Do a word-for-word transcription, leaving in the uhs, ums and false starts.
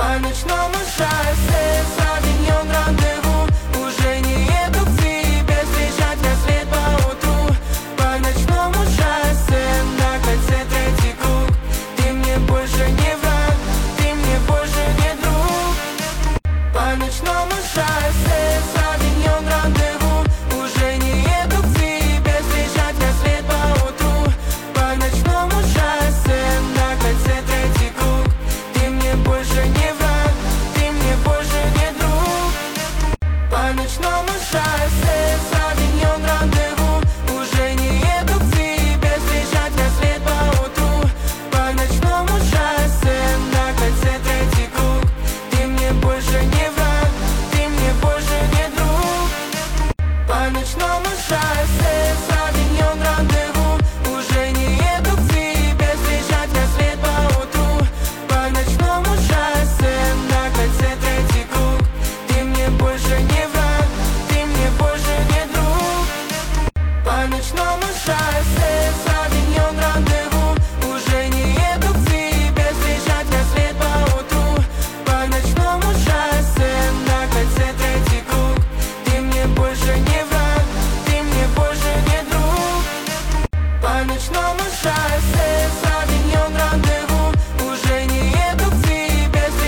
По ночному шоссе Савиньон рандеву. Уже не еду к тебе встречать рассвет поутру. По ночному шоссе на кольце третий круг. Ты мне больше не враг, ты мне больше не друг. По ночному шоссе Савиньон рандеву. Уже не еду к тебе встречать рассвет поутру. По ночному шоссе на кольце третий круг. Ты мне больше не враг, ты мне больше не друг. По ночному шоссе Савиньон рандеву. Уже не еду к тебе встречать рассвет поутру. По ночному шоссе на кольце третий круг. Ты мне больше не враг, ты мне больше не друг. По ночному шоссе Савиньон рандеву. Уже не еду к тебе встречать рассвет поутру. По ночному шоссе на кольце третий круг. Ты мне больше не враг, ты мне больше не друг. По ночному шоссе